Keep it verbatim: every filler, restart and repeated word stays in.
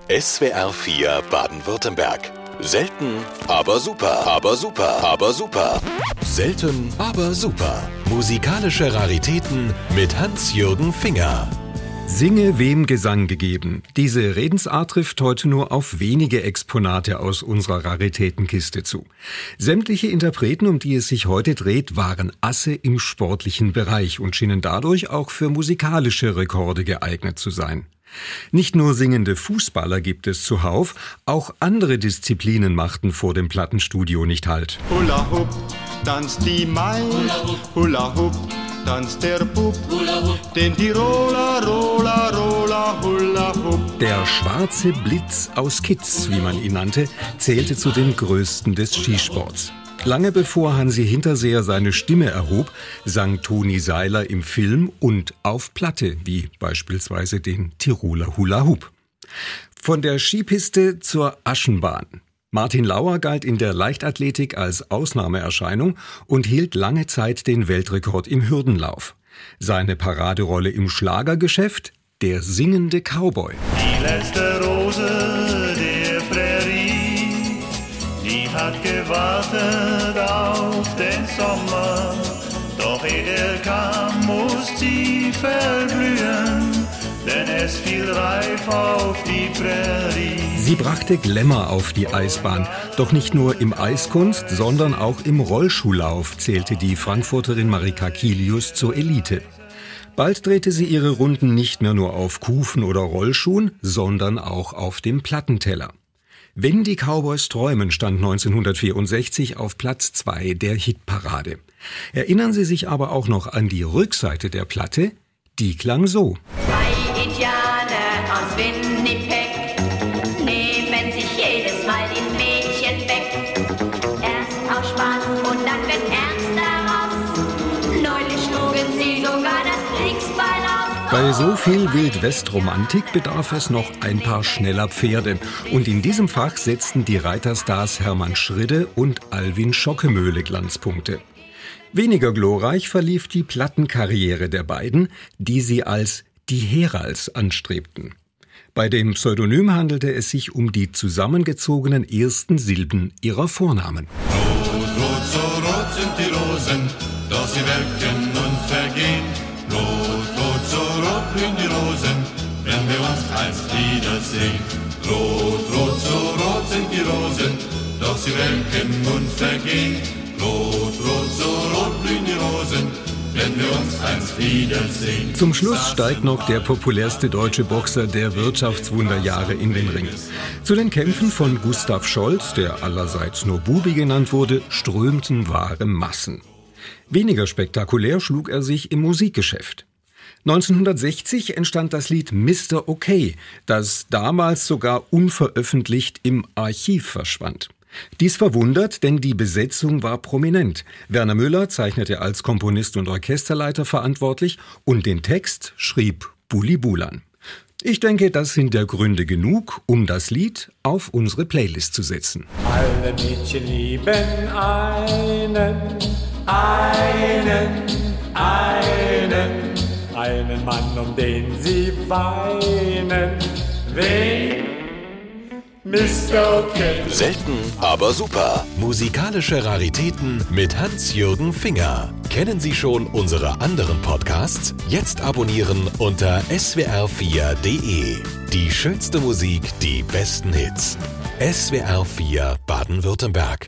S W R vier Baden-Württemberg. Selten, aber super, aber super, aber super. Selten, aber super. Musikalische Raritäten mit Hans-Jürgen Finger. Singe wem Gesang gegeben. Diese Redensart trifft heute nur auf wenige Exponate aus unserer Raritätenkiste zu. Sämtliche Interpreten, um die es sich heute dreht, waren Asse im sportlichen Bereich und schienen dadurch auch für musikalische Rekorde geeignet zu sein. Nicht nur singende Fußballer gibt es zuhauf, auch andere Disziplinen machten vor dem Plattenstudio nicht Halt. Hula Hoop, tanzt die Mai, Hula Hoop, tanzt der Bub, den Tiroler, Rola, Rola, Hula Hoop. Der schwarze Blitz aus Kitz, wie man ihn nannte, zählte zu den größten des Skisports. Lange bevor Hansi Hinterseher seine Stimme erhob, sang Toni Seiler im Film und auf Platte, wie beispielsweise den Tiroler Hula Hoop. Von der Skipiste zur Aschenbahn. Martin Lauer galt in der Leichtathletik als Ausnahmeerscheinung und hielt lange Zeit den Weltrekord im Hürdenlauf. Seine Paraderolle im Schlagergeschäft: der singende Cowboy. Die letzte Rose der Prärie, die hat gewartet auf den Sommer, doch ehe er kam, muss sie verblühen, denn es fiel reif auf die Prärie. Sie brachte Glamour auf die Eisbahn, doch nicht nur im Eiskunst, sondern auch im Rollschuhlauf zählte die Frankfurterin Marika Kilius zur Elite. Bald drehte sie ihre Runden nicht mehr nur auf Kufen oder Rollschuhen, sondern auch auf dem Plattenteller. Wenn die Cowboys träumen, stand neunzehnhundertvierundsechzig auf Platz zwei der Hitparade. Erinnern Sie sich aber auch noch an die Rückseite der Platte? Die klang so. Zwei Indianer aus Winnipeg nehmen sich jedes Mal die Mädchen weg. Erst aus Spaß und dann wird ernst daraus. Neulich schlugen sie sogar das Kriegsbeil auf. Bei so viel Wild-West-Romantik bedarf es noch ein paar schneller Pferde. Und in diesem Fach setzten die Reiterstars Hermann Schridde und Alwin Schockemöhle Glanzpunkte. Weniger glorreich verlief die Plattenkarriere der beiden, die sie als die Herals anstrebten. Bei dem Pseudonym handelte es sich um die zusammengezogenen ersten Silben ihrer Vornamen. Rot, rot, so rot sind die Rosen, doch sie welken und vergehen. Rot, rot, so rot blühen die Rosen, wenn wir uns einst wiedersehen. Rot, rot, so rot sind die Rosen, doch sie welken und vergehen. Rot, rot, so rot blühen die Rosen, wenn wir uns einst wiedersehen. Zum Schluss steigt noch der populärste deutsche Boxer der Wirtschaftswunderjahre in den Ring. Zu den Kämpfen von Gustav Scholz, der allerseits nur Bubi genannt wurde, strömten wahre Massen. Weniger spektakulär schlug er sich im Musikgeschäft. neunzehnhundertsechzig entstand das Lied Mister Okay, das damals sogar unveröffentlicht im Archiv verschwand. Dies verwundert, denn die Besetzung war prominent. Werner Müller zeichnete als Komponist und Orchesterleiter verantwortlich und den Text schrieb Bully Bulan. Ich denke, das sind ja Gründe genug, um das Lied auf unsere Playlist zu setzen. Alle Mädchen lieben einen, einen, einen, einen Mann, um den sie weinen. Wen? Mister Okay. Selten, aber super. Musikalische Raritäten mit Hans-Jürgen Finger. Kennen Sie schon unsere anderen Podcasts? Jetzt abonnieren unter S W R vier punkt de. Die schönste Musik, die besten Hits. S W R vier Baden-Württemberg.